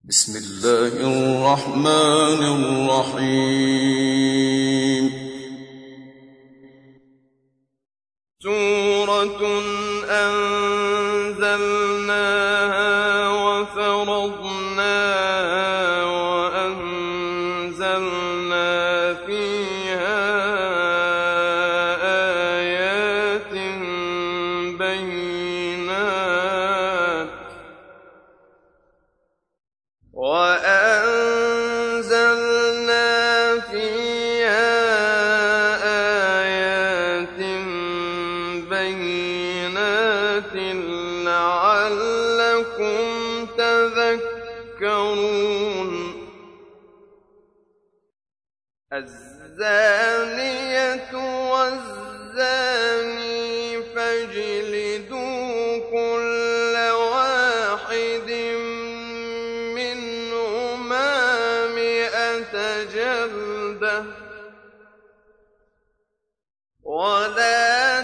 بسم الله الرحمن الرحيم. سورة أنزلناها وفرضناها وأنزلنا فيها آيات بينات لعلكم تذكرون. الزانية والزاني فاجلدوا كل واحد منهما 100 جلدة ولا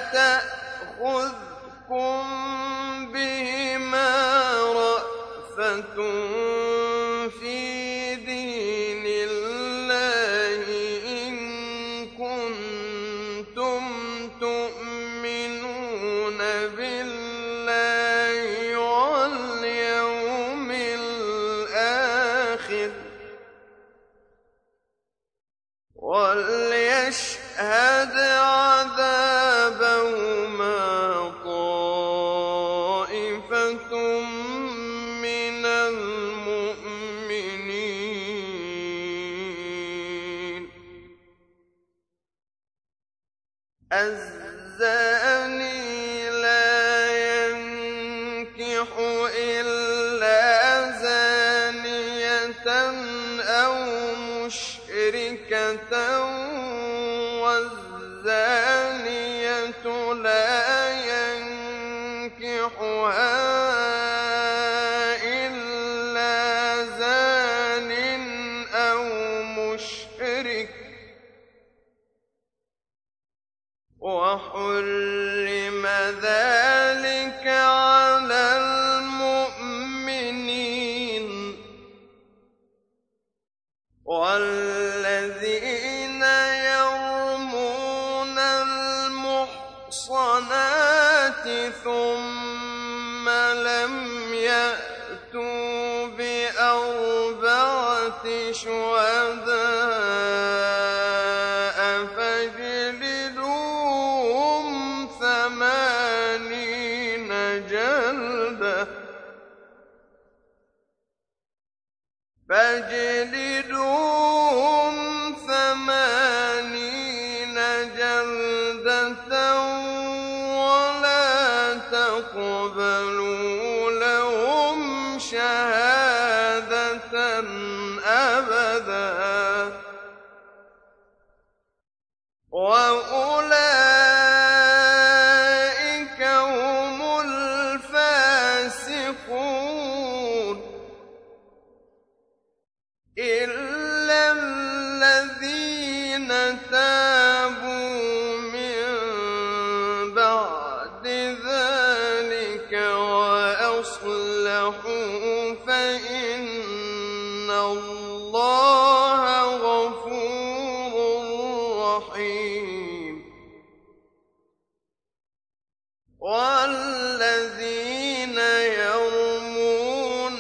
تأخذكم بهما رأفة في دين الله إن كنتم تؤمنون بالله واليوم الآخر وليشهد عذابهما طائفة من المؤمنين. الزاني لا ينكح إلا زانية أو مشركة والزانية لا ينكحها إلا زان أو مشرك وحرم ذلك على المؤمنين. والذين يرمون المحصنات ثم لم يأتوا ب4 شهداء فاجلدوهم 80 جلدة ولا تقبلوا لهم شهادة أبدا وأولئك هم الفاسقون إلا الذين تابوا من بعد ذلك وأصلحوا فإن الله غفور رحيم. والذين يرمون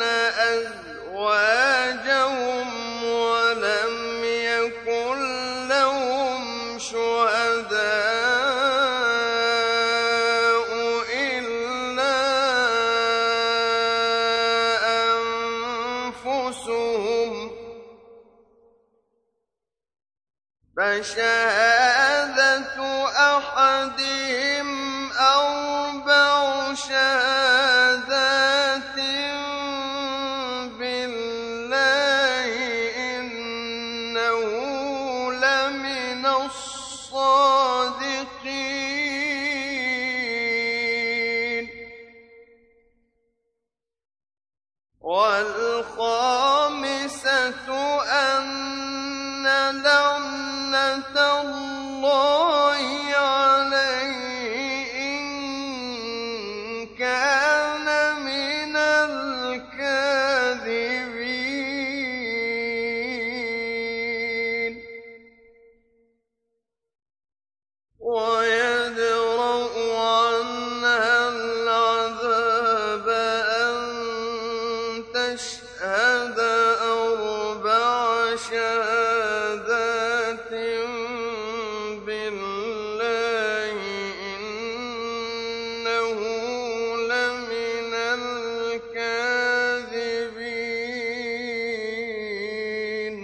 أزواجهم ولم يكن لهم شهداء إلا أنفسهم فشهادة أحدهم 4 شهادات بالله إنه لمن الصادقين. والخامسة أن لعنة الله عليه إن كان نشهد أربع شهادات بالله إنه لمن الكاذبين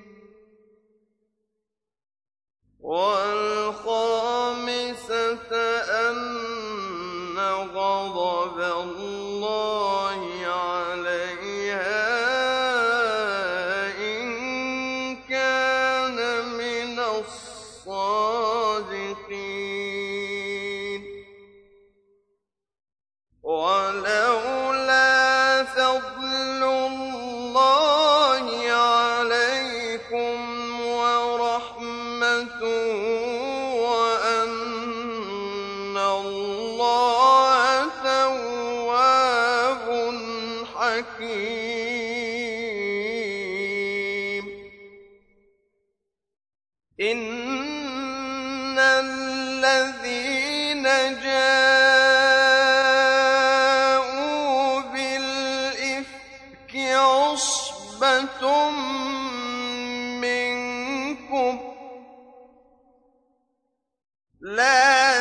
والخامسة أن غضب الله عليها إن كان من الصادقين ولولا فضل الله عليكم ورحمته وأن الله تواب حكيم إن الذين جاءوا بالإفك عصبة منكم لا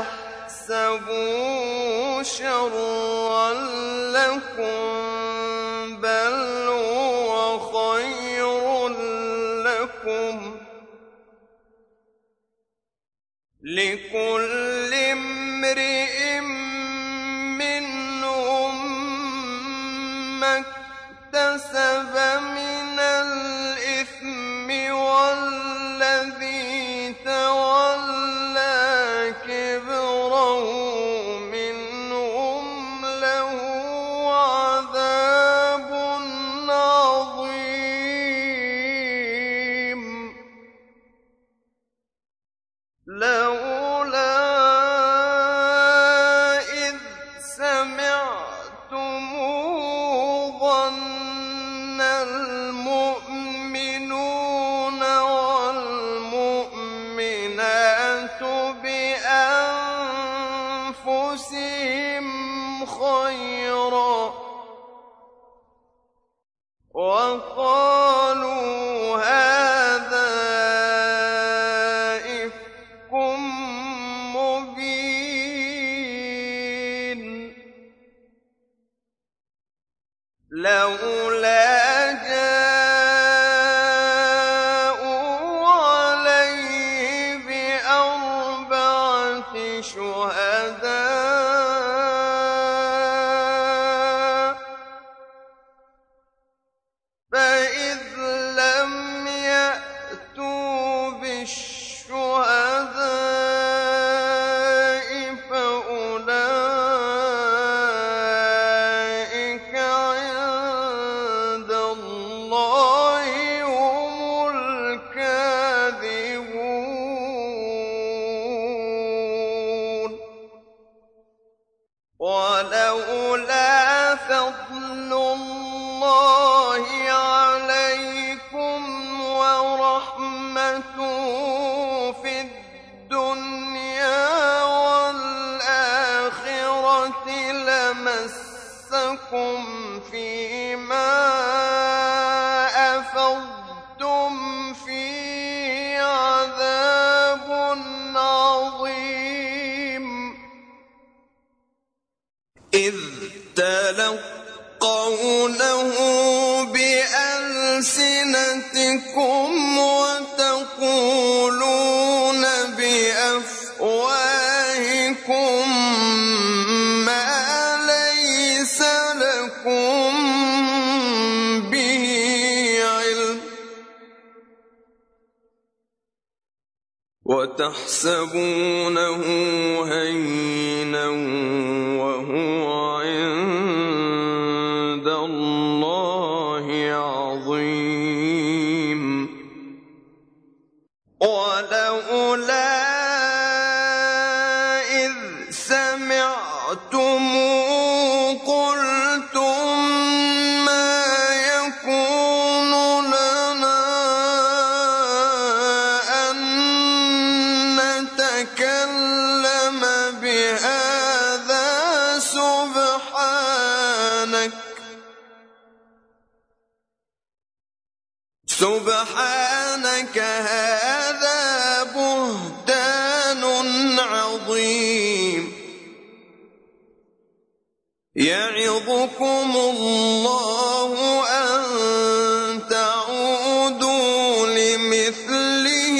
تحسبوا شرا لكم بل هو خير لكم لكل امرئ منهم ما اكتسب من الإثم والذي تولى كبره منهم له عذاب عظيم لولا إذ سمعتموه ظن المؤمنون والمؤمنات بأنفسهم خيرا وقالوا هذا إفك مبين لولا جاءوا عليه بأربعة شهداء فإذ لم يأتوا بالشهداء فأولئك عند الله هم الكاذبون ولولا فضل الله عليكم ورحمته في الدنيا والآخرة لمسكم فيما أفضتم فيه عذاب عظيم إذ تلقونه بألسنتكم وتقولون بأفواهكم ما ليس لكم به علم وتحسبونه هينا وهو عند الله عظيم ولولا إذ سمعتموه قلتم ما يكون لنا أن نتكلم بهذا سبحانك سبحانك هذا بهتان عظيم يعظكم الله أن تعودوا لمثله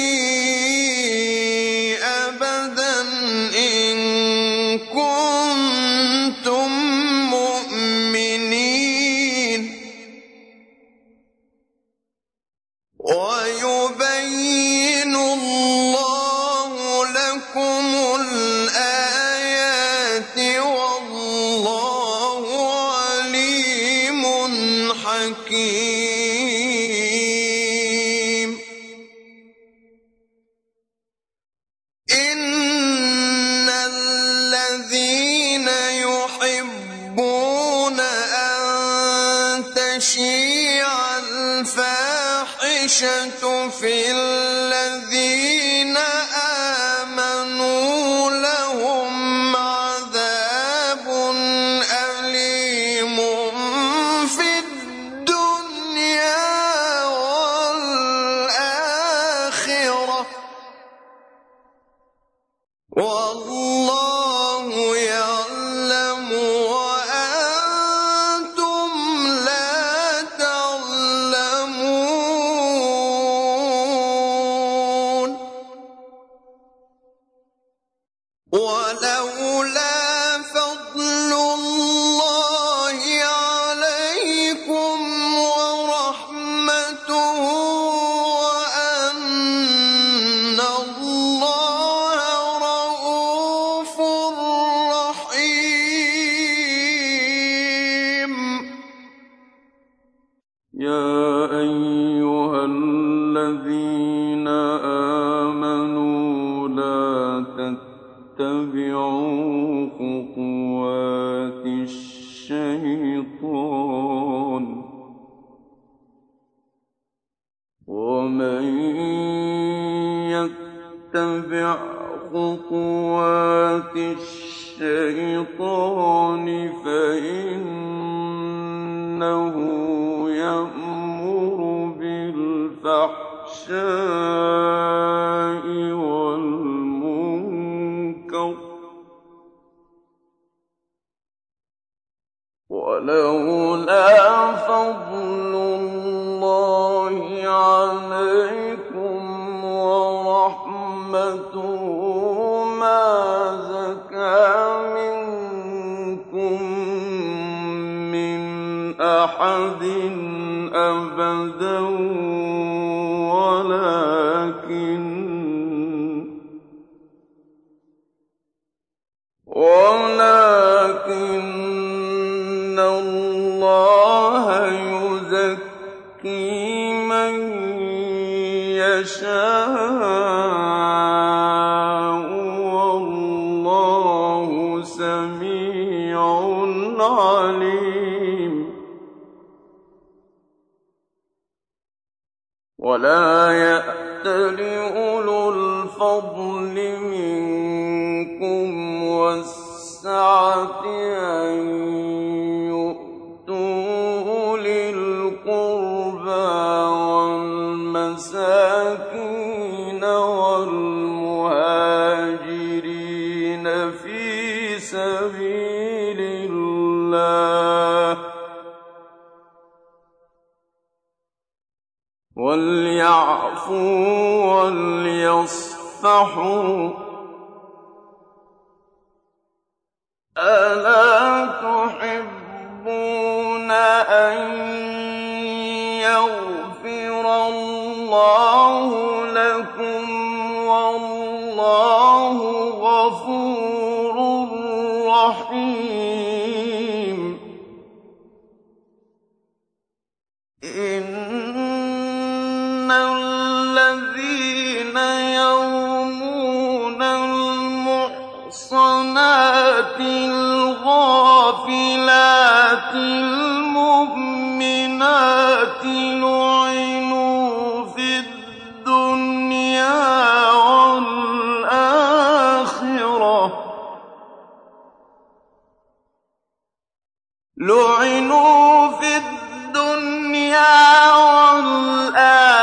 أبدا إن كنتم مؤمنين ويبين الله لكم الآيات والله عليم حكيم إن الذين يحبون أن تشيع الفاحشة في الذين آمنوا لهم عذاب أليم في الدنيا والآخرة والله يعلم وأنتم لا تعلمون ولولا فضل الله عليكم ورحمته وأن الله رؤوف رحيم يا أيها الذين آمنوا لا تتبعوا خطوات الشيطان ومن يتبع خطوات الشيطان فإنه يأمر بالفحشاء والمنكر ولولا فضل الله عليكم ورحمته ما زكى منكم من أحد أبدا ولكن الله يزكي من يشاء والله سميع عليم ولا يأتل أولو الفضل منكم والسعة أن يؤتوا أولي القربى والمساكين والمهاجرين في سبيل الله وليعفوا وليصفحوا ألا تحبون أن يغفر الله لكم والله غفور رحيم إن الذين يرمون المحصنات الغافلات المؤمنات لعنوا في الدنيا والآخرة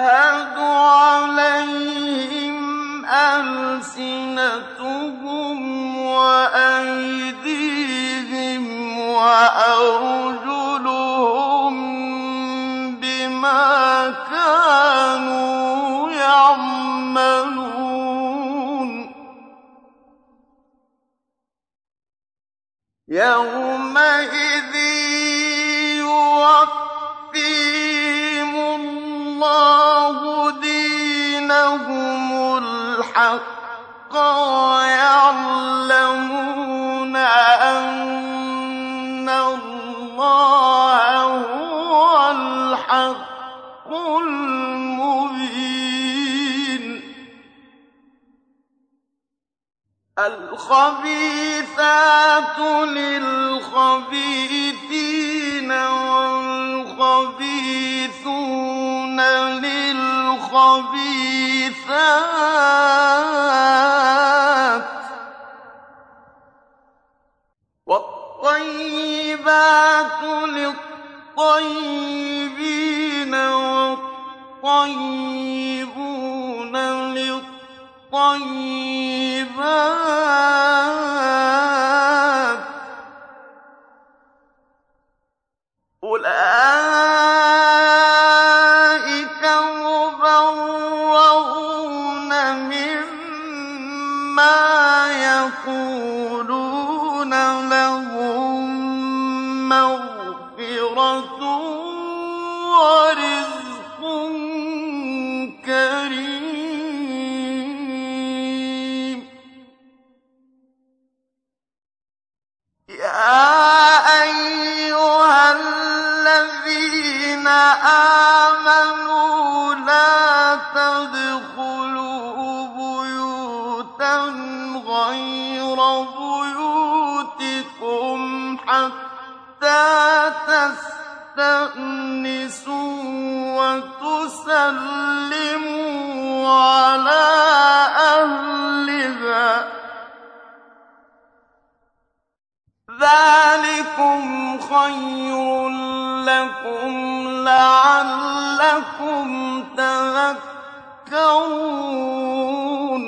تَشْهَدُ عَلَيْهِمْ أَلْسِنَتُهُمْ وَأَيْدِيهِمْ وَأَرْجُلُهُم بِمَا كَانُوا يَعْمَلُونَ يَوْمَئِذٍ يُوَفِّيهِمُ اللَّهُ دِينَهُمُ الْحَقَّ وَيَعْلَمُونَ أَنَّ اللَّهَ هُوَ الْحَقُّ الْمُبِينُ الْخَبِيثَاتُ لِلْخَبِيثِينَ وَالْخَبِيثُونَ لِلْخَبِيثَاتِ وَالطَّيِّبَاتُ لِلطَّيِّبِينَ وَالطَّيِّبُونَ لِلطَّيِّبَاتِ أُولَٰئِكَ مُبَرَّءُونَ مِمَّا يَقُولُونَ لَهُم مَّغْفِرَةٌ وَرِزْقٌ كَرِيمٌ يَا أَيُّهَا الَّذِينَ آمَنُوا لَا تَدْخُلُوا بُيُوتًا غَيْرَ بُيُوتِكُمْ حَتَّىٰ تَسْتَأْنِسُوا وَتُسَلِّمُوا عَلَىٰ أَهْلِهَا ۚ ذَٰلِكُمْ خَيْرٌ لَّكُمْ لَعَلَّكُمْ تَذَكَّرُونَ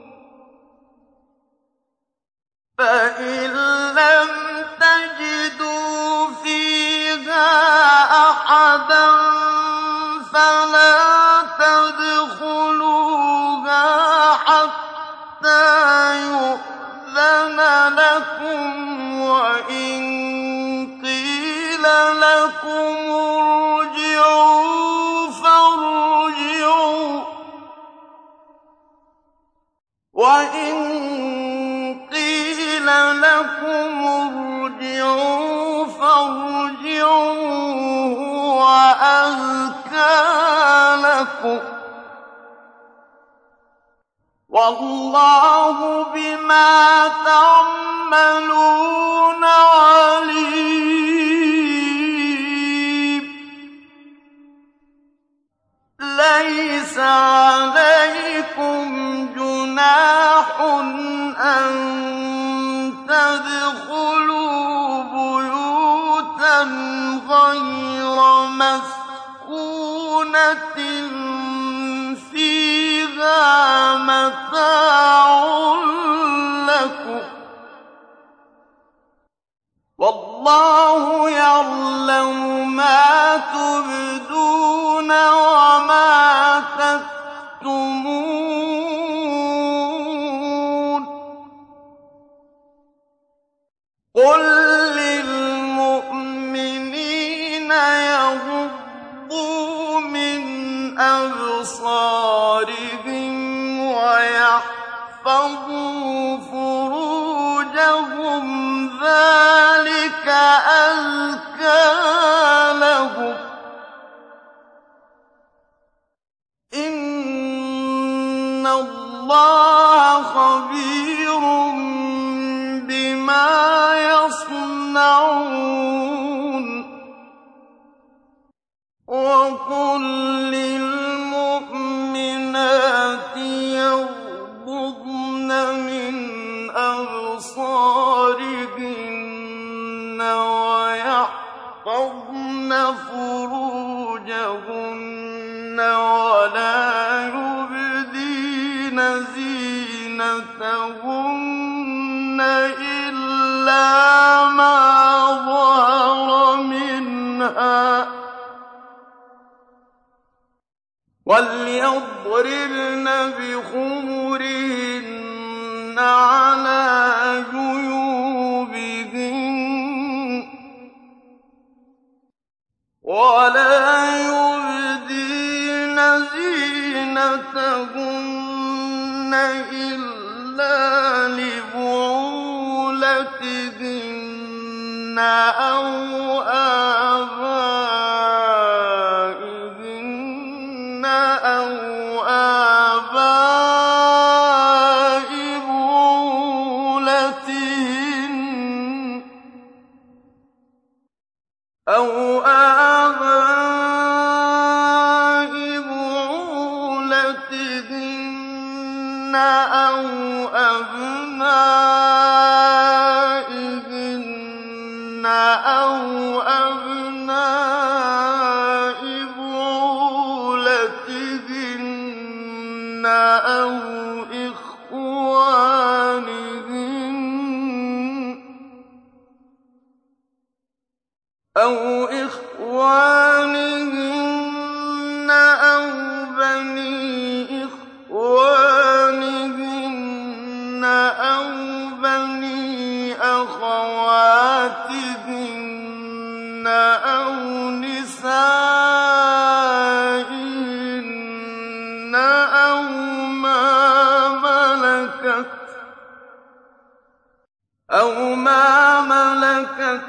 فَإِن لَّمْ تَجِدُوا فِيهَا أَحَدًا فَلَا تَدْخُلُوهَا حَتَّىٰ يُؤْذَنَ لَكُمْ ۖ وَإِن قِيلَ لَكُمُ ارْجِعُوا فَارْجِعُوا هُوَ أَزْكَىٰ لَكُمْ ۚ وَاللَّهُ بِمَا تَعْمَلُونَ عَلِيمٌ لَّيْسَ عَلَيْكُمْ جُنَاحٌ أَن تَدْخُلُوا بُيُوتًا غَيْرَ مَسْكُونَةٍ فِيهَا مَتَاعٌ لَّكُمْ ۚ وَاللَّهُ يَعْلَمُ مَا تُبْدُونَ وَمَا تَكْتُمُونَ قُل لِّلْمُؤْمِنِينَ يَغُضُّوا مِنْ أَبْصَارِهِمْ وَيَحْفَظُوا فُرُوجَهُمْ ۚ ذَٰلِكَ أَزْكَىٰ لَهُمْ ۗ إِنَّ اللَّهَ خَبِيرٌ بِمَا يَصْنَعُونَ وَقُل لِّلْمُؤْمِنَاتِ يَغْضُضْنَ مِنْ أَبْصَارِهِنَّ وَيَحْفَظْنَ فُرُوجَهُنَّ وَلَا إِلَّا مَا ظَهَرَ مِنْهَا ۚ وَلْيَضْرِبْنَ بِخُمُرِهِنَّ عَلَىٰ جُيُوبِهِنَّ ۖ وَلَا يُبْدِينَ زِينَتَهُنَّ إِلَّا لِبُعُولَتِهِنَّ أَوْ آبَائِهِنَّ أَوْ آبَاءِ بُعُولَتِهِنَّ أَوْ أَبْنَائِهِنَّ أَوْ أَبْنَاءِ بُعُولَتِهِنَّ أَوْ إِخْوَانِهِنَّ أَوْ بَنِي إِخْوَانِهِنَّ أَوْ بَنِي أَخَوَاتِهِنَّ أَوْ نِسَائِهِنَّ أَوْ مَا مَلَكَتْ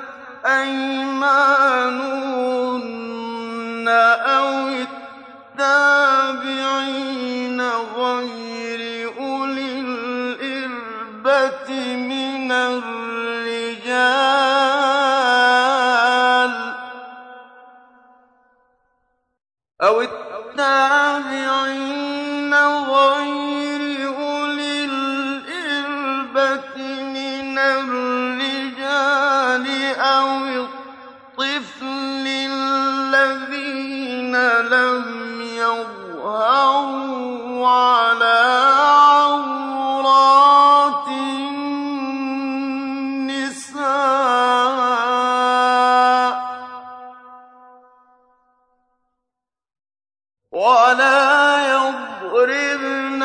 أَيْمَانُهُنَّ أَوِ التَّابِعِينَ غَيْرِ أُولِي الْإِرْبَةِ مِنَ الرِّجَالِ أَوِ الطِّفْلِ الَّذِينَ لَمْ يَظْهَرُوا عَلَىٰ عَوْرَاتِ النِّسَاءِ ۖ وَلَا يَضْرِبْنَ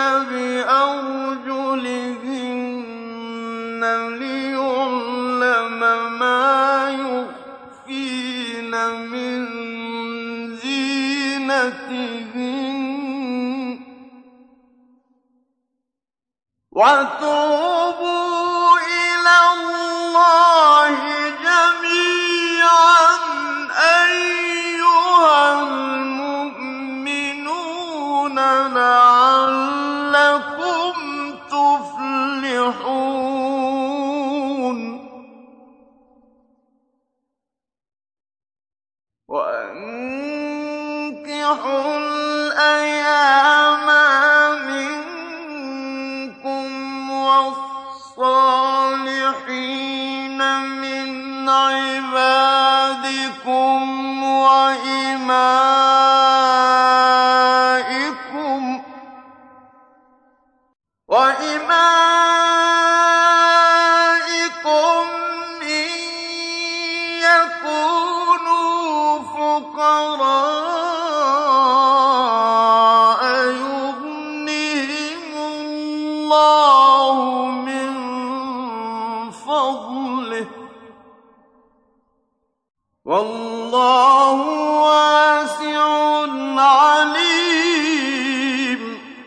بِأَرْجُلِهِنَّ لِيُعْلَمَ مَا يُخْفِينَ مِن زِينَتِهِنَّ ۚ وَتُوبُوا إِلَى اللَّهِ جَمِيعًا أَيُّهَا الْمُؤْمِنُونَ لَعَلَّكُمْ تُفْلِحُونَ وَأَنكِحُوا الْأَيَامَىٰ مِنكُمْ وَالصَّالِحِينَ مِنْ عِبَادِكُمْ وَإِمَائِكُمْ إِن يَكُونُوا فُقَرَاءَ يُغْنِهِمُ اللَّهُ مِن فَضْلِهِ ۗ وَاللَّهُ وَاسِعٌ عَلِيمٌ.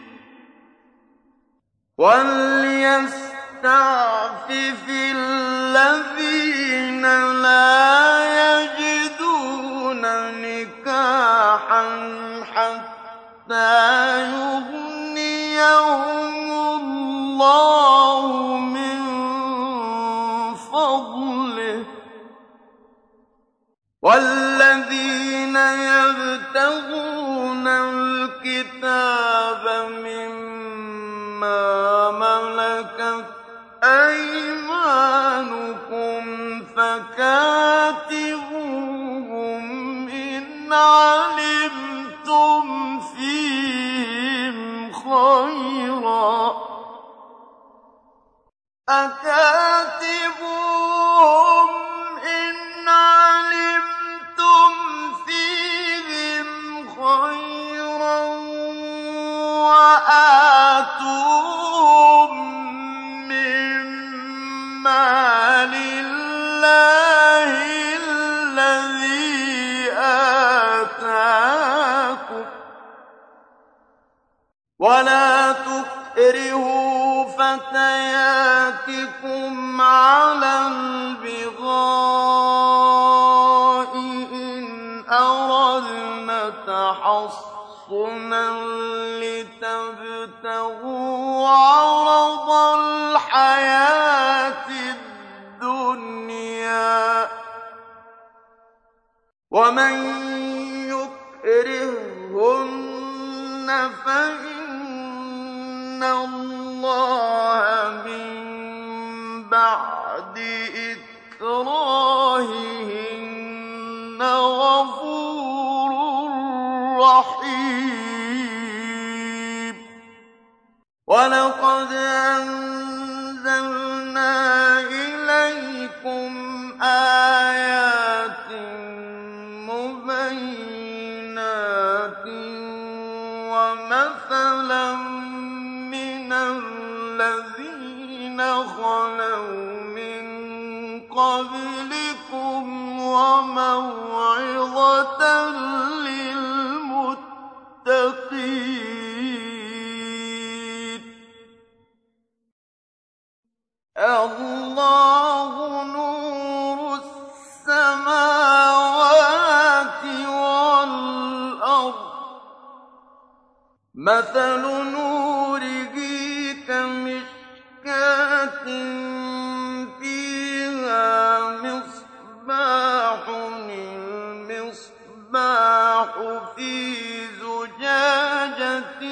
وَلْيَسْتَعْفِفِ الَّذِينَ لَا يَجِدُونَ نِكَاحًا حَتَّىٰ يُغْنِيَهُمُ اللَّهُ مِن فَضْلِهِ ۗ وَالَّذِينَ يَبْتَغُونَ الْكِتَابَ مِمَّا مَلَكَتْ أَيْمَانُكُمْ فَكَاتِبُوهُمْ إِنْ عَلِمْتُمْ فِيهِمْ خَيْرًا ۚ أَكَاتِبُوهُمْ ولا تكرهوا فتياتكم على البغاء إن أردنا تحصنا لتبتغوا عرض الحياة الدنيا ومن يكرههن فإن الله من بعد إكراههن غفور رحيم ولقد أنزلنا إليكم آيات مبينات ومثلا من الذين خلوا من قبلكم وموعظة للمتقين الله نور السماوات والأرض مثل نوره كمشكاة فيها مصباح المصباح في زجاجة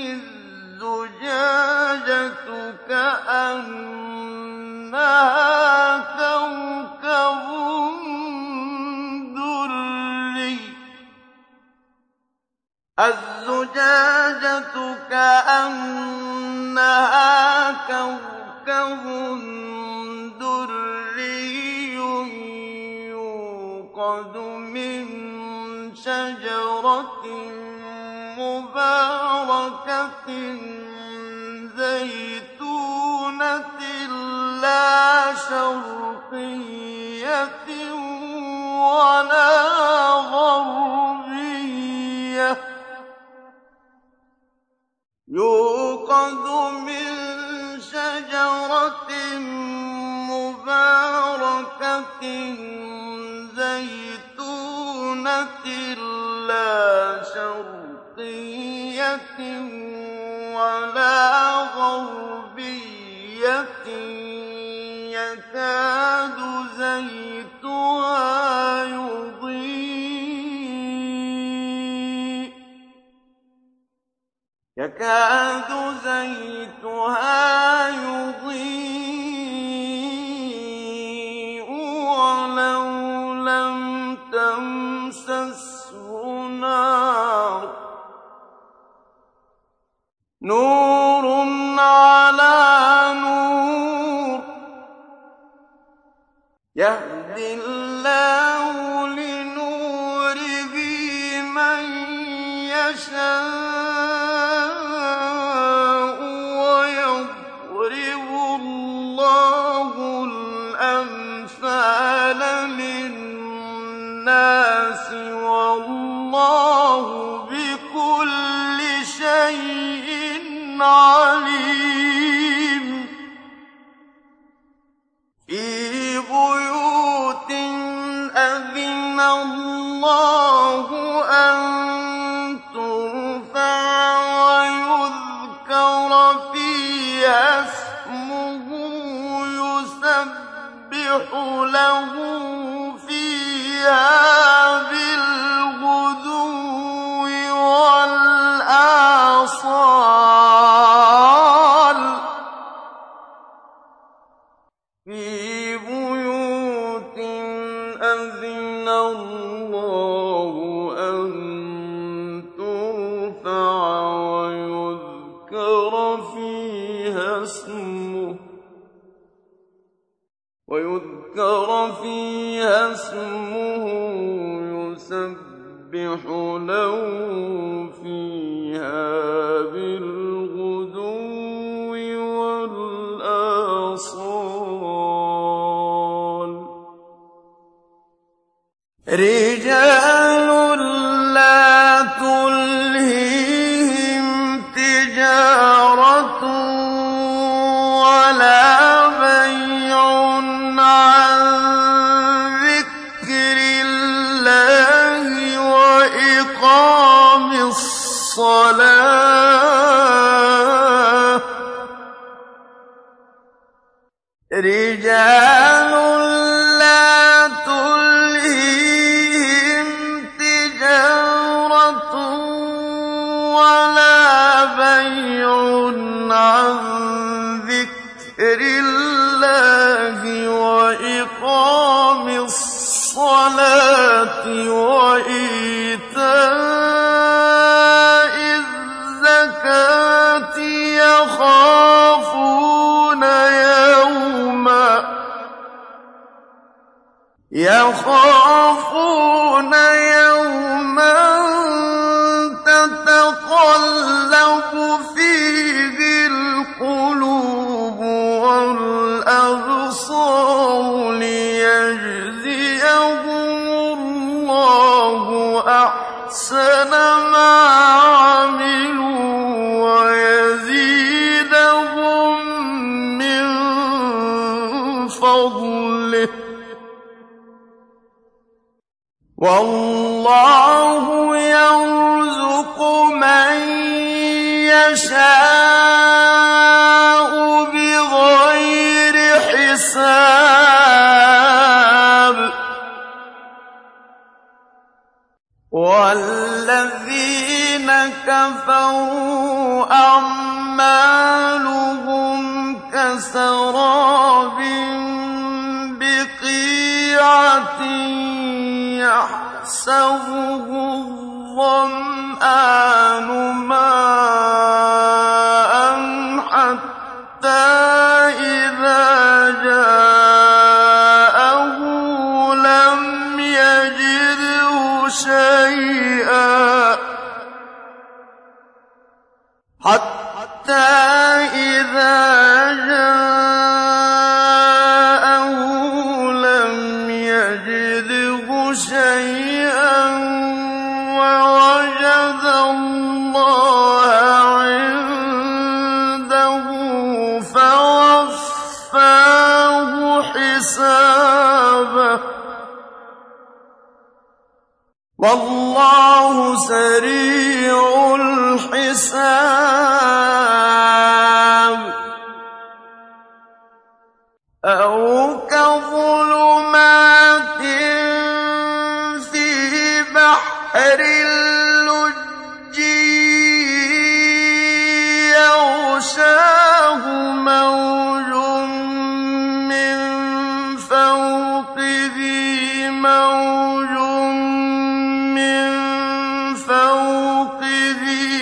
الزجاجة كأنها كوكب دري الزجاجة كأنها كوكب دري يوقد من شجرة مباركة زيتونة لا شرقية ولا غربية يوقد من شجرة مباركة زيتونة لا شرقية ولا غربية يكاد زيتها يضيء ولو لم تمسسه نار نور على نور يهدي الله لنوره من يشاء ويضرب الله الأمثال للناس والله بكل شيء عليم في بيوت أذن الله أن ترفع ويذكر فيها اسمه يسبح له فيها بالغدو والآصال في بيوت أذن الله أن ترفع ويذكر فيها اسمه يسبح له فيها بالغدو والآصال رجال لا تلهيهم تجارة رجال لا تلهيهم تجارة ولا بيع عن ذكر الله وإقام الصلاة وإيتاء الزكاة يخافون يوما تتقلب فيه القلوب والأبصار ليجزيهم الله أحسن ما عملوا ويزيدهم من فضله والله يرزق من يشاء بغير حساب والذين كفروا أعمالهم كسراب بقيعة يحسبه الظمآن ماء حتى إذا جاءه لم يجده شيئا حتى إذا جاءه لم يجده شيئا ووجد الله عنده فوفاه حسابه والله سريع الحساب أو كظلمات في بحر اللج يغشاه موج من فوقه موج من فوقه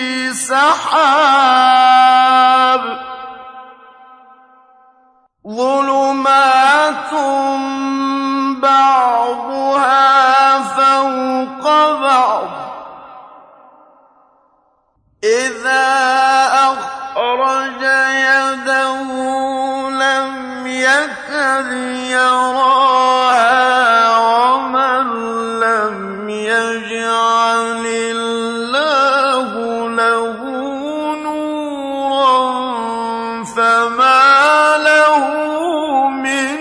سحاب ظلمات بعضها فوق بعض إذا أخرج يده لم يكد يراها ومن لم يجعل الله له نورا فما له من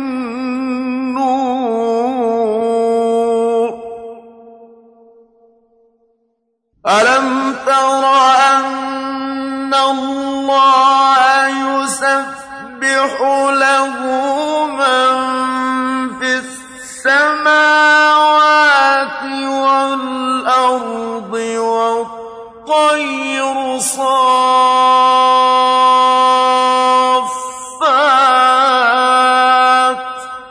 نور ألم تر أن الله يسبح له من في السماوات والأرض والطير صافات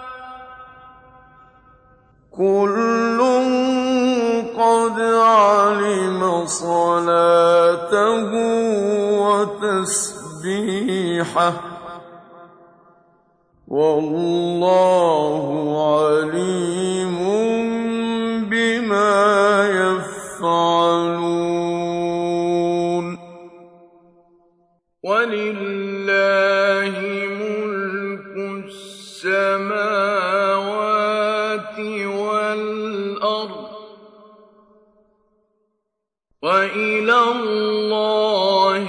كل قد علم صلاته وتسبيحه والله عليم بما يفعلون ولله ملك السماوات والأرض وإلى الله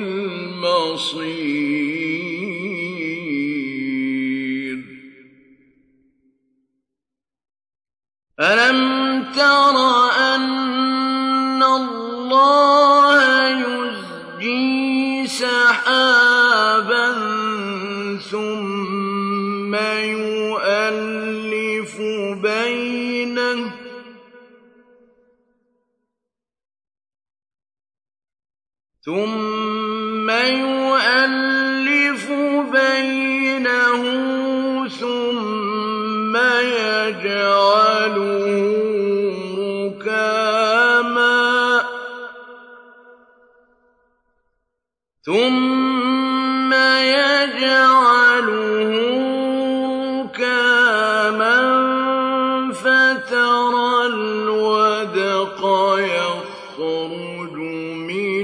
المصير ألم تر أن الله يزجي سحابا ثم يؤلف بينه ثم يجعله ركاما فترى الودق يخرج من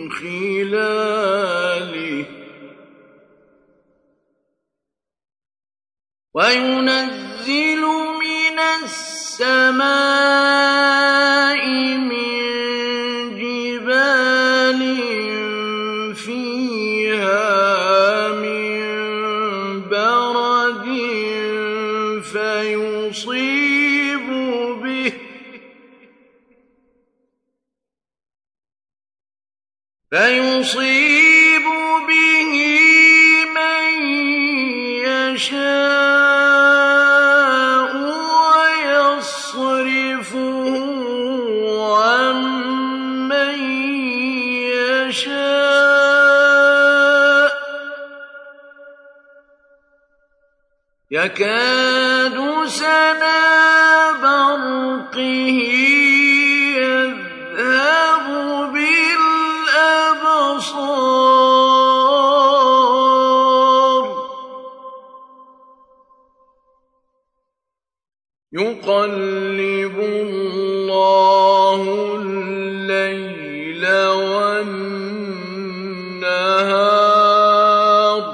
خلاله وينزل من السماء من جبال فيها من برد فيصيب به من يشاء ويصرفه عن من يشاء يكاد سنا برقه يذهب بالأبصار يقلب الله الليل والنهار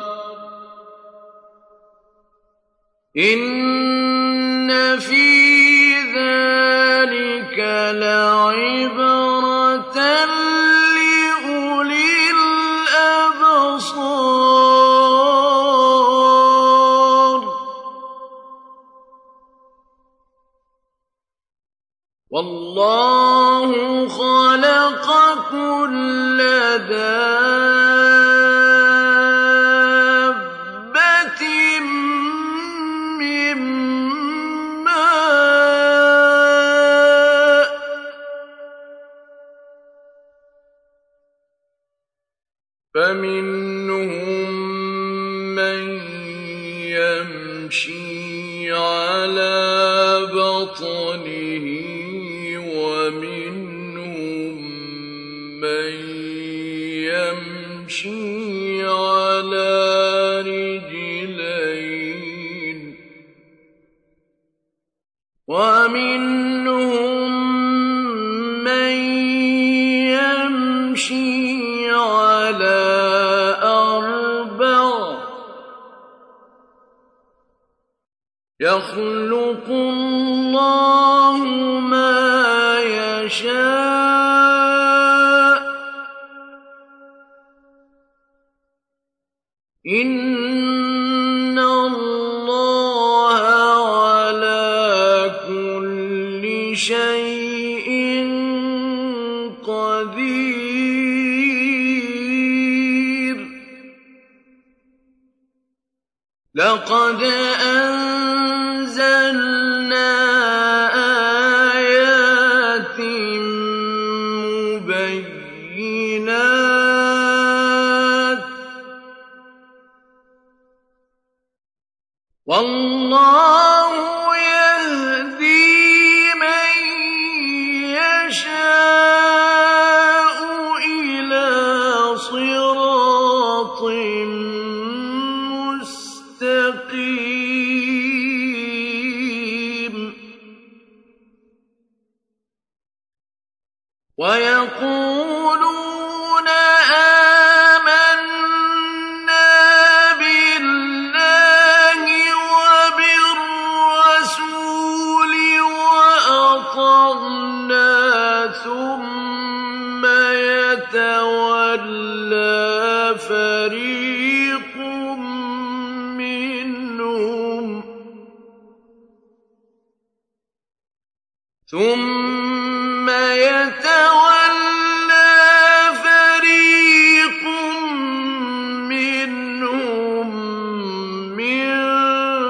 إن في ذلك لعبرة لأولي الأبصار والله خلق كل دابة من ماء فمنهم من يمشي على بطنه ومنهم من يمشي على رجلين ومنهم من يمشي على أربع يخلق الله ما يشاء إن الله على كل شيء قدير لقد أنزلنا آيات مبينات والله يهدي من يشاء إلى صراط مستقيم ويقولون آمنا بالله وبالرسول وأطعنا ثم يتولى فريق منهم من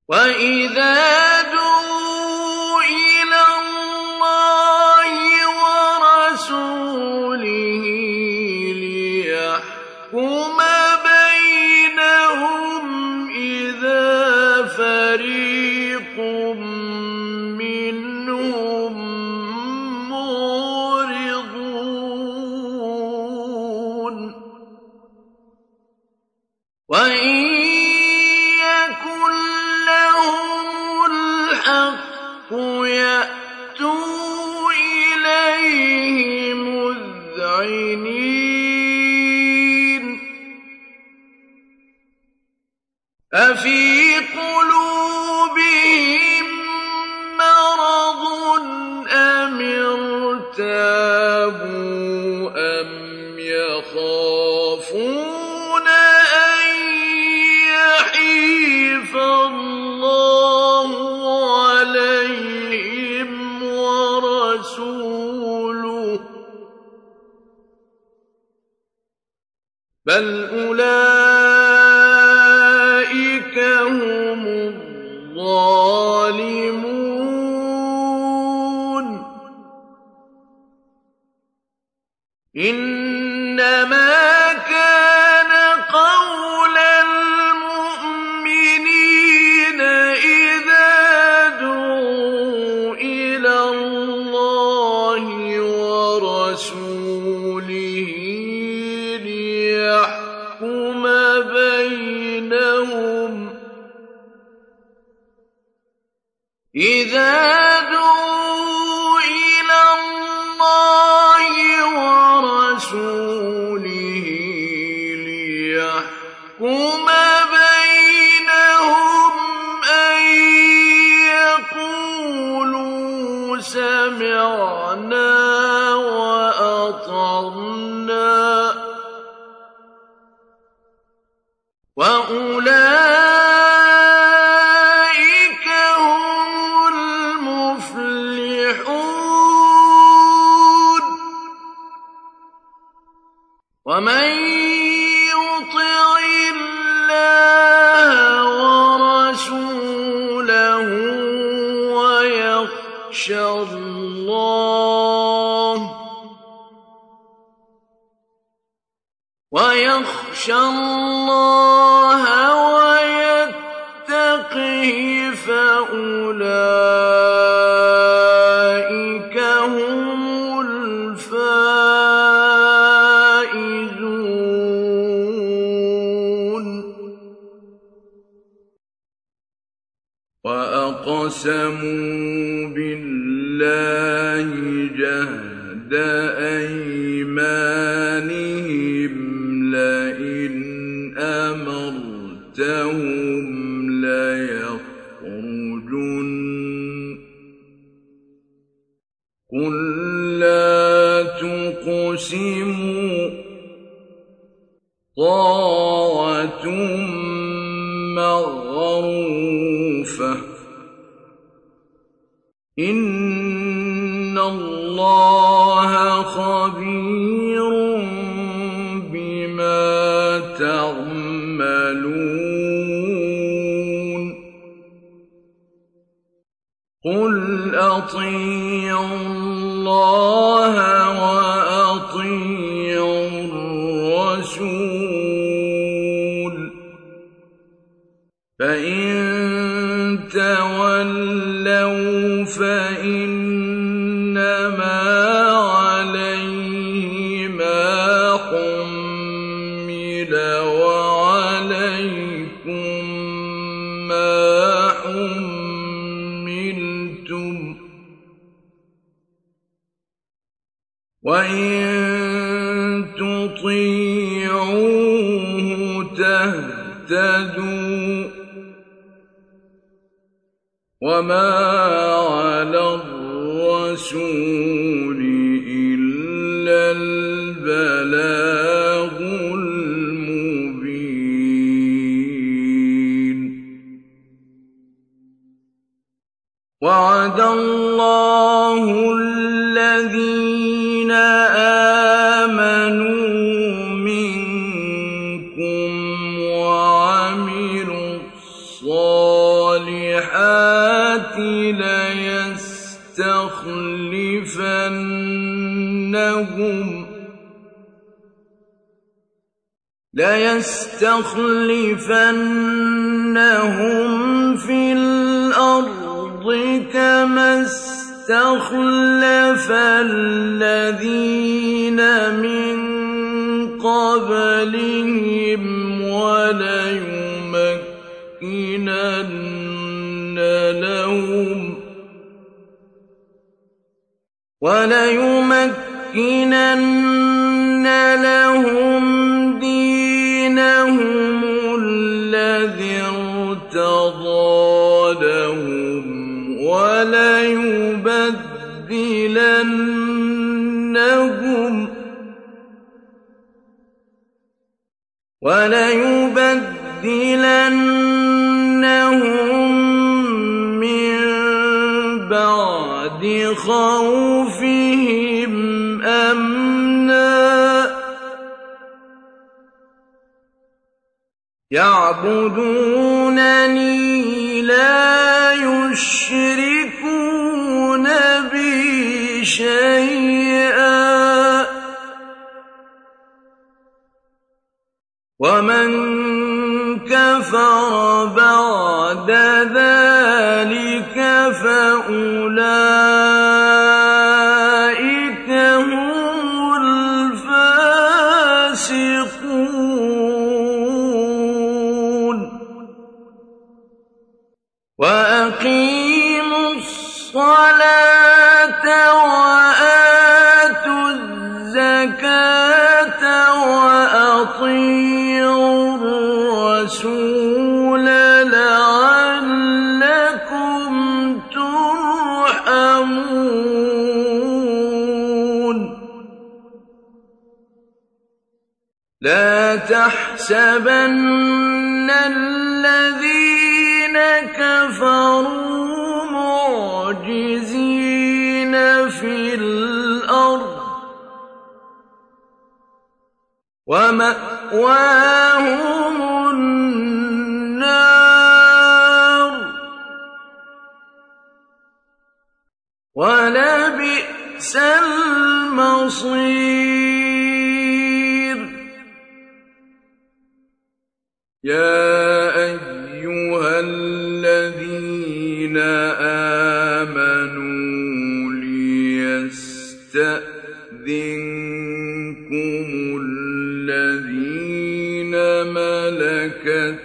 وَإِذَا دُعُوا إِلَى اللَّهِ وَرَسُولِهِ لِيَحْكُمَ بَيْنَهُمْ إِذَا فَرِيقٌ مِّنْهُم مُّعْرِضُونَ وَإِن يَكُن لَّهُمُ الْحَقُّ يَأْتُوا إِلَيْهِ مُذْعِنِينَ أَفِي قُلُوبِهِم مَّرَضٌ أَمِ ارْتَابُوا أَمْ يَخَافُونَ أَن يَحِيفَ اللَّهُ عَلَيْهِمْ وَرَسُولُهُ ۚ بَلْ أُولَٰئِكَ هُمُ الظَّالِمُونَ إِنَّمَا كَانَ قَوْلَ الْمُؤْمِنِينَ إِذَا دُعُوا إِلَى اللَّهِ وَرَسُولِهِ لِيَحْكُمَ بَيْنَهُمْ أَن يَقُولُوا سَمِعْنَا وَأَطَعْنَا ۚ وَأُولَٰئِكَ هُمُ الْمُفْلِحُونَ وَمَن يُطِعِ اللَّهَ وَرَسُولَهُ وَيَخْشَ اللَّهَ وَيَتَّقْهِ فَأُولَٰئِكَ هُمُ الْفَائِزُونَ وَأَقْسَمُوا بِاللَّهِ جَهْدَ أَيْمَانِهِمْ لَئِنْ أَمَرْتَهُمْ لَيَخْرُجُنَّ قُل لَّا تُقْسِمُوا طَاعَةٌ مَّعْرُوفَةٌ ۚ إِنَّ اللَّهَ خَبِيرٌ بِمَا تَعْمَلُونَ قُلْ أَطِيعُوا اللَّهَ وَأَطِيعُوا الرَّسُولَ ۚ فَإِن تَوَلَّوْا فَإِنَّمَا عَلَيْهِ مَا حُمِّلَ وَعَلَيْكُم مَّا حُمِّلْتُمْ ۖ وَإِن تُطِيعُوهُ تَهْتَدُوا ۚ وَمَا عَلَى الرَّسُولِ إِلَّا الْبَلَاغُ الْمُبِينُ وَعَدَ اللَّهُ الَّذِينَ آمَنُوا مِنكُمْ وَعَمِلُوا الصَّالِحَاتِ لَيَسْتَخْلِفَنَّهُمْ فِي الْأَرْضِ كَمَا اسْتَخْلَفَ الَّذِينَ مِن قَبْلِهِمْ وَلَيُمَكِّنَنَّ لَهُمْ دِينَهُمُ الَّذِي ارْتَضَىٰ لَهُمْ وَلَيُبَدِّلَنَّهُم مِّن بَعْدِ خَوْفِهِمْ أَمْنًا ۚ يَعْبُدُونَنِي لَا يُشْرِكُونَ بِي شَيْئًا ۚ وَمَن كَفَرَ بَعْدَ ذَٰلِكَ فَأُولَٰئِكَ هُمُ الْفَاسِقُونَ وَأَقِيمُوا الصَّلَاةَ وَآتُوا الزَّكَاةَ وَأَطِيعُوا الرَّسُولَ لَعَلَّكُمْ تُرْحَمُونَ لَا تَحْسَبَنَّ الَّذِينَ كَفَرُوا مُعْجِزِينَ فِي الْأَرْضِ ۚ وَمَأْوَاهُمُ النَّارُ ۖ وَلَبِئْسَ الْمَصِيرُ يَا أَيُّهَا الَّذِينَ آمَنُوا لِيَسْتَأْذِنكُمُ الَّذِينَ مَلَكَتْ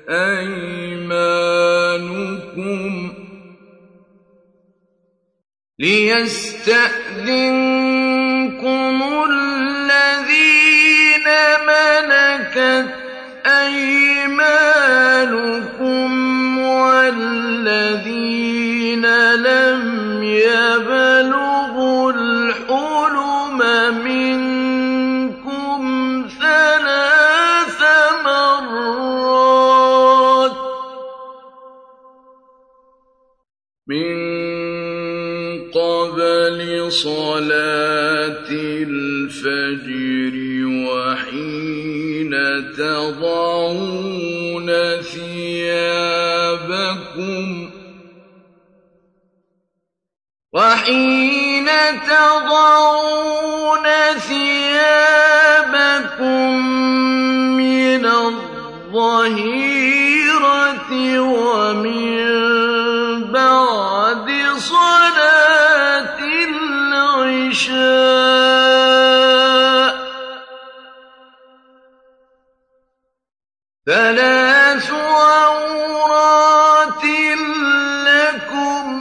أَيْمَانُكُمْ وَالَّذِينَ لَمْ يَبْلُغُوا الْحُلُمَ مِنكُمْ ثَلَاثَ مَرَّاتٍ مِّن قَبْلِ صَلَاةِ الْفَجْرِ وَحِينَ تَضَعُونَ ثِيَابَكُم مِّنَ الظَّهِيرَةِ وَمِن بَعْدِ صَلَاةِ الْعِشَاءِ ۚ ثَلَاثُ عَوْرَاتٍ لَّكُمْ ۚ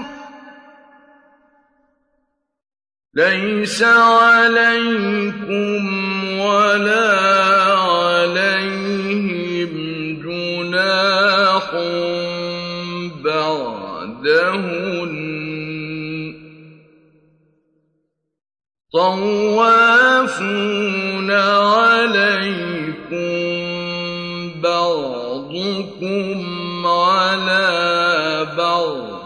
لَيْسَ عَلَيْكُمْ وَلَا عَلَيْهِمْ جُنَاحٌ بَعْدَهُنَّ ۚ طَوَّافُونَ عَلَيْكُم بَعْضُكُمْ عَلَىٰ بَعْضٍ ۚ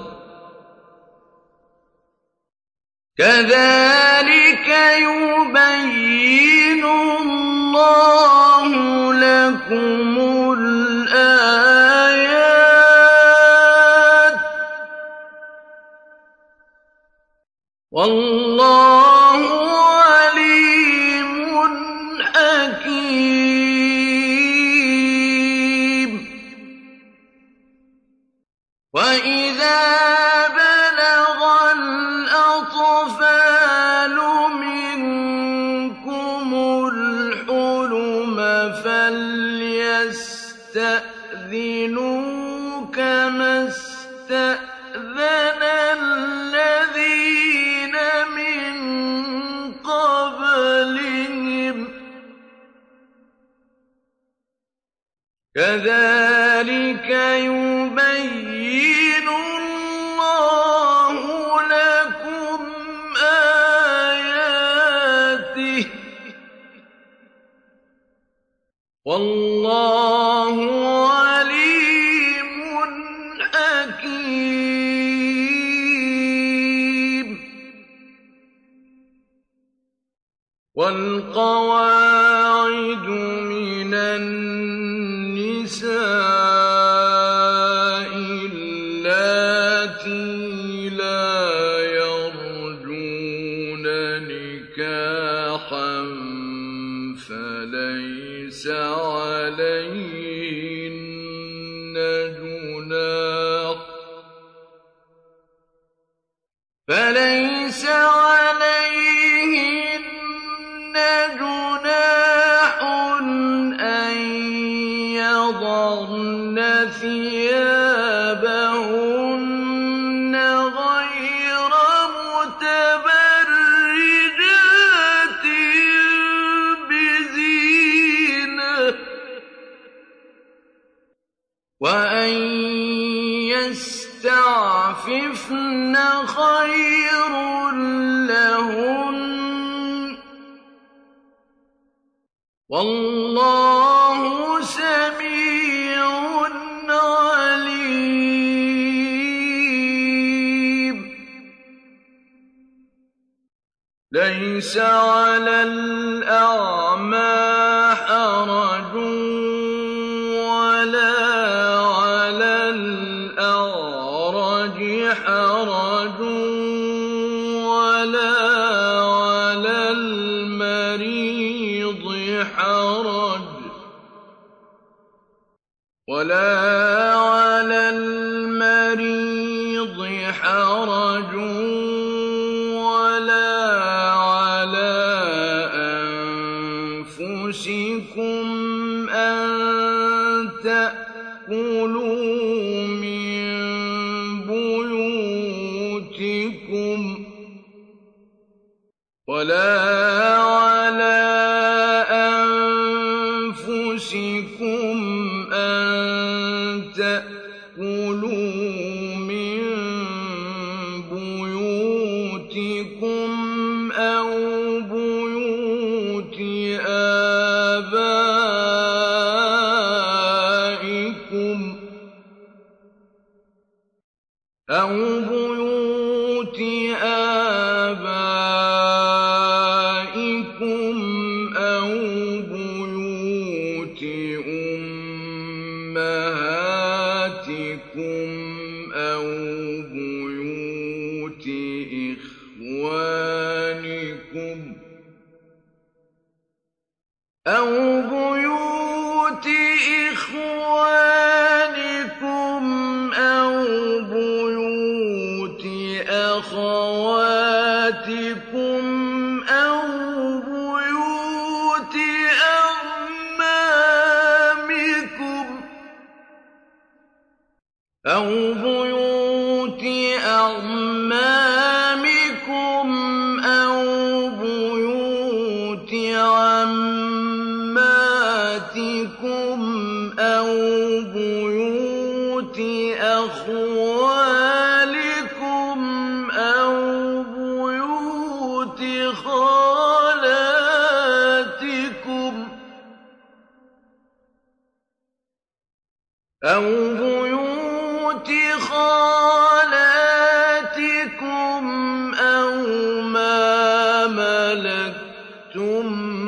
كَذَٰلِكَ يُبَيِّنُ اللَّهُ لَكُمُ الْآيَاتِ والله عليم حكيم. وإذا بلغ الأطفال منكم الحلم فليستأذنوا كما استأذن الذين من قبلهم كذلك يبين الله لكم آياته والله عليم حكيم. والقواعد من النساء اللاتي لا يرجون نكاحا فليس عليهن جناح أن يضعن ثيابهن غير متبرجات بزينة وأن يستعففن خير لهن والله سميع عليم. ليس على الأعمى حرج ولا على الأعرج حرج ولا على المريض حرج ولا على أنفسكم أن تأكلوا من بيوتكم ولا على أنفسكم أن تأكلوا من بيوتكم أو بيوت آبائكم أو بيوت أمهاتكم أو بيوت إخوانكم أو بيوت أخواتكم أو بيوت أعمامكم أو بيوت عماتكم أو بيوت أخوالكم أو بيوت خالاتكم أو ما ملكتم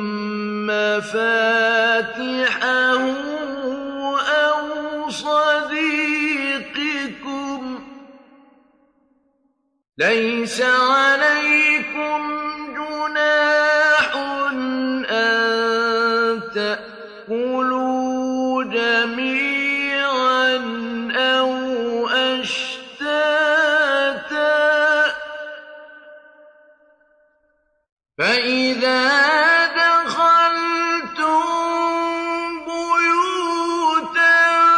مفاتحه أو صديقكم لَيْسَ عَلَيْكُمْ جُنَاحٌ أَن تَأْكُلُوا جَمِيعًا أَوْ أَشْتَاتًا ۚ فَإِذَا دَخَلْتُم بُيُوتًا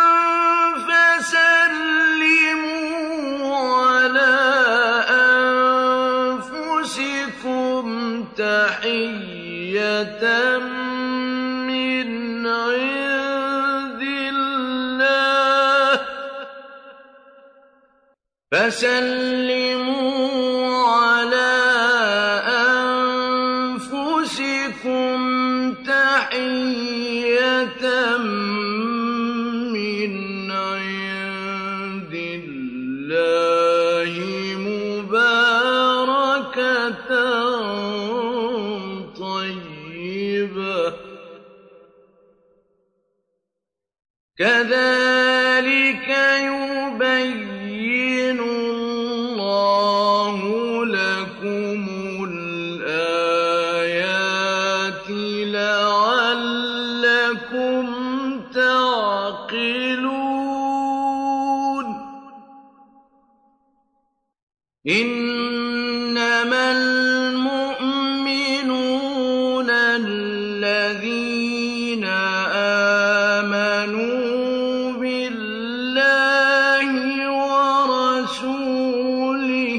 فَسَلِّمُوا عَلَىٰ أَنفُسِكُمْ تَحِيَّةً مِّنْ عِندِ اللَّهِ مُبَارَكَةً طَيِّبَةً ۚ كَذَٰلِكَ يُبَيِّنُ اللَّهُ لَكُمُ الْآيَاتِ لَعَلَّكُمْ تَعْقِلُونَ إِنَّمَا الْمُؤْمِنُونَ الَّذِينَ آمَنُوا بِاللَّهِ وَرَسُولِهِ ۚ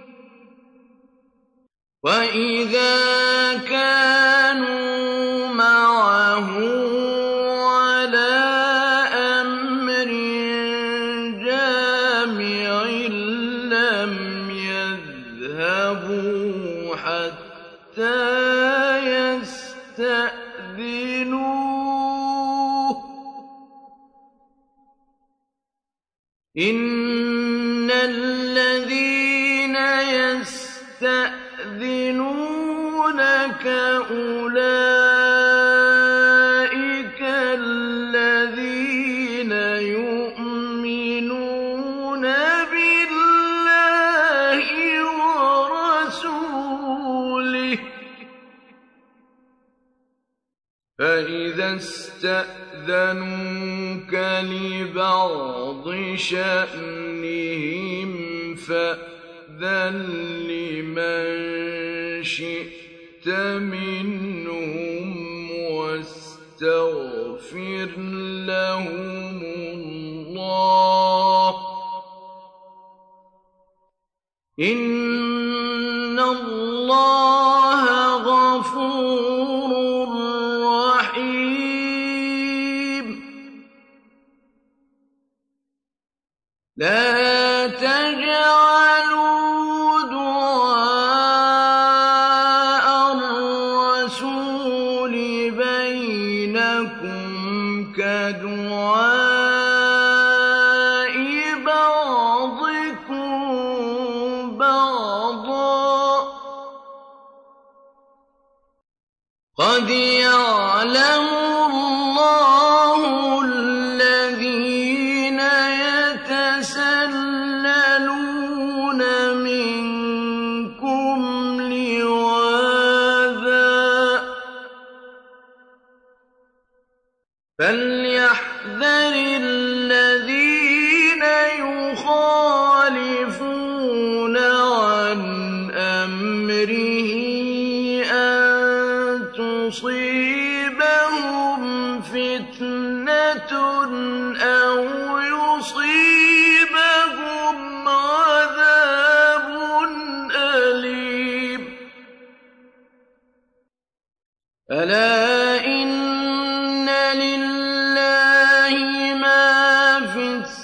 وَإِذَا كَانُوا مَعَهُ عَلَىٰ أَمْرٍ جَامِعٍ لَّمْ يَذْهَبُوا حَتَّىٰ يَسْتَأْذِنُوهُ ۚ إِنَّ الَّذِينَ يَسْتَأْذِنُونَكَ أُولَٰئِكَ الَّذِينَ يُؤْمِنُونَ بِاللَّهِ وَرَسُولِهِ ۚ فَإِذَا اسْتَأْذَنُوكَ لِبَعْضِ شَأْنِهِمْ فَأْذَن لِّمَن شِئْتَ مِنْهُمْ وَاسْتَغْفِرْ لَهُمُ اللَّهَ ۚ إِنَّ اللَّهَ غَفُورٌ رَّحِيمٌ لَّا تَجْعَلُوا دُعَاءَ الرَّسُولِ بَيْنَكُمْ كَدُعَاءِ بَعْضِكُم بَعْضًا ۚ قَدْ يَعْلَمُ اللَّهُ الَّذِينَ يَتَسَلَّلُونَ مِنكُمْ لِوَاذًا ۚ فَلْيَحْذَرِ الَّذِينَ يُخَالِفُونَ عَنْ أَمْرِهِ أَن تُصِيبَهُمْ فِتْنَةٌ أَوْ يُصِيبَهُمْ عَذَابٌ أَلِيمٌ أَلَا إِنَّ لِلَّهِ مَا فِي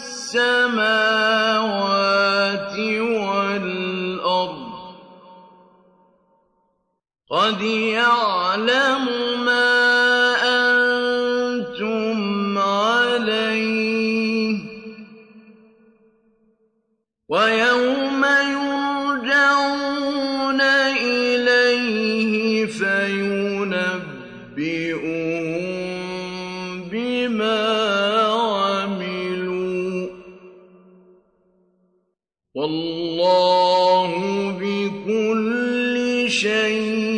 السَّمَاوَاتِ وَالْأَرْضِ ۚ قَدْ يَعْلَمُ مَا أَنتُمْ عَلَيْهِ ۖ وَيَوْمَ يُرْجَعُونَ إِلَيْهِ فَيُنَبِّئُهُم بِمَا عَمِلُوا ۗ وَاللَّهُ شيء